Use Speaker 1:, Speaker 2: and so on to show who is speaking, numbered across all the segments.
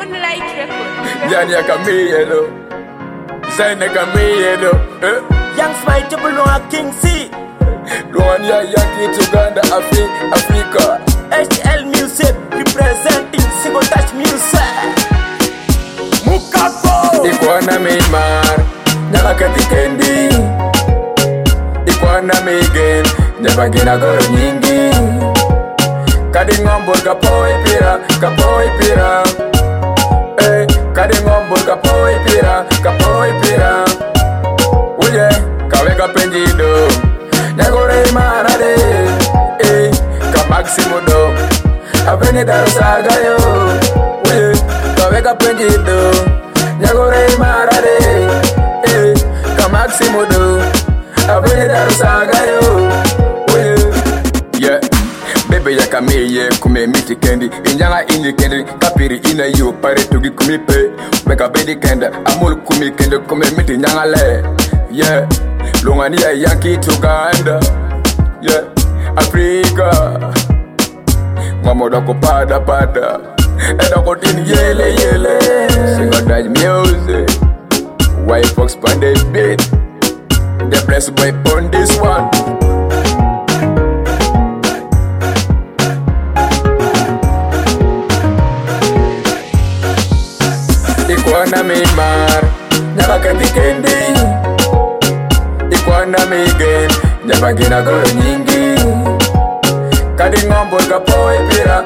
Speaker 1: Moonlight Record.
Speaker 2: Yani akamiyelo Zaina kamiyelo
Speaker 3: Young Smile Triple Noah King C
Speaker 2: Luan ya Yankee Uganda Africa
Speaker 3: HL Music representing Single Touch Music Mukako
Speaker 2: Ikwana Myanmar Nyakati Kendi Ikwana Megan Nyabagina goro nyingi Kadi ngombo kapoi pira Kadi ngombo kapoi pira Uye kaweka penjido Nyagore marade Ka Maximo do Aveni darusaga yo Uye kaweka penjido Nyagore marade Ka Maximo do Aveni darusaga yo Uye yeah Bebe ya kameye kume miti kendi Injanga inji kendi kapiri ina yu pare tugi kumipe Weka bedi kenda amul kumi kendi kume miti nyanga le Yeah Lungani ya Yankee Uganda Yeah Africa Mamo dako pada Edako tini yele Single Touch Music White Fox Pandey beat The blessed boy on this one Ikwana Myanmar Nyakati Kendi Ikwana Megan Nyabagina goro nyingi Kadi ngombo kapoi pira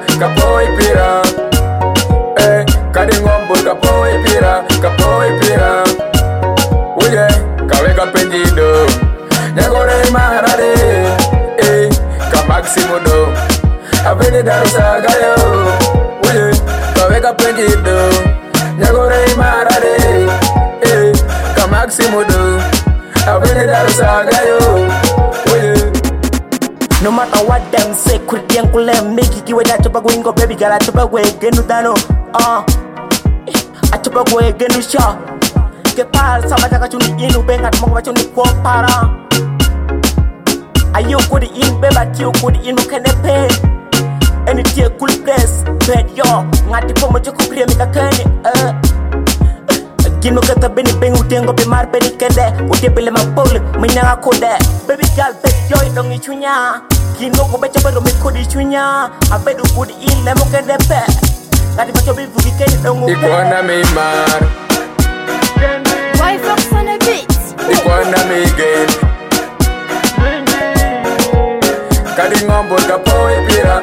Speaker 2: Kadi ngombo kapoi pira Uye kaweka penjido Nyagore marade Ka Maximo do Aveni darusaga yo Uye kaweka penjido Nyagore marade Ka Maximo do Aveni darusaga yo
Speaker 3: No matter what them say, could be uncle and make it you at Tobago baby girl at Tobago again dano. At Tobago again shaw. Get pal Sabataka to the inu bang at Mongwachuni para. Are you good in bed but you could in can pay? Any tear cool place, bed yo, not the pomoto could make a canny. Gino kata beni bengu tengo be mar beni kende ude bele mapole minyanga kode baby girl bet joy dong ichunya Gino ko becha bero me kodi chunya abedu kudi in le mo kende pe ngati bacho be vugi kende dong
Speaker 2: Ikwana Myanmar
Speaker 1: White Fox on the beat.
Speaker 2: Ikwana Megan Kadi ngombo kapoi pira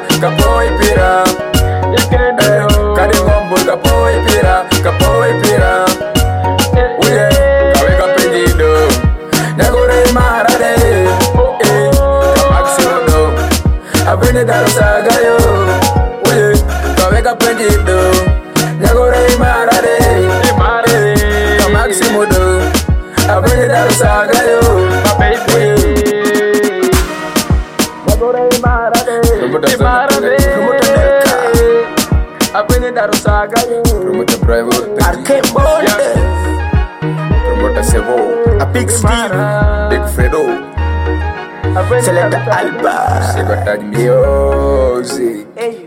Speaker 2: Kadi ngombo kapoi pira Uye kaweka penjido Nyagore marade Ka Maximo do Aveni darusaga yo Uye kaweka penjido Nyagore marade Ka Maximo do Aveni darusaga yo Nyagore marade Aveni darusaga yo Promoter Bravo
Speaker 3: Arcade Boulder
Speaker 2: Promoter Sevo
Speaker 3: A Big Steve
Speaker 2: Big Fredo
Speaker 3: Selecta Alba
Speaker 2: Single Touch Music